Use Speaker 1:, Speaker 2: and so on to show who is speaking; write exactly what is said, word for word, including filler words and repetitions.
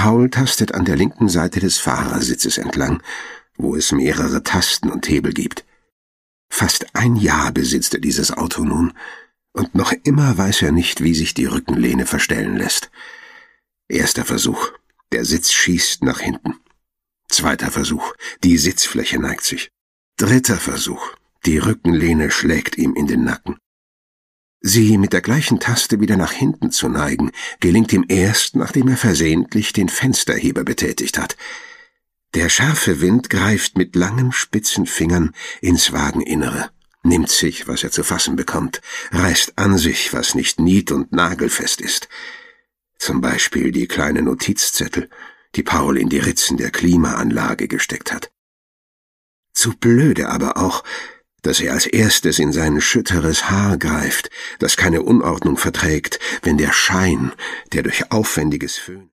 Speaker 1: Paul tastet an der linken Seite des Fahrersitzes entlang, wo es mehrere Tasten und Hebel gibt. Fast ein Jahr besitzt er dieses Auto nun, und noch immer weiß er nicht, wie sich die Rückenlehne verstellen lässt. Erster Versuch. Der Sitz schießt nach hinten. Zweiter Versuch. Die Sitzfläche neigt sich. Dritter Versuch. Die Rückenlehne schlägt ihm in den Nacken. Sie mit der gleichen Taste wieder nach hinten zu neigen, gelingt ihm erst, nachdem er versehentlich den Fensterheber betätigt hat. Der scharfe Wind greift mit langen, spitzen Fingern ins Wageninnere, nimmt sich, was er zu fassen bekommt, reißt an sich, was nicht nied- und nagelfest ist. Zum Beispiel die kleinen Notizzettel, die Paul in die Ritzen der Klimaanlage gesteckt hat. Zu blöde aber auch, dass er als erstes in sein schütteres Haar greift, das keine Unordnung verträgt, wenn der Schein, der durch aufwendiges Föhn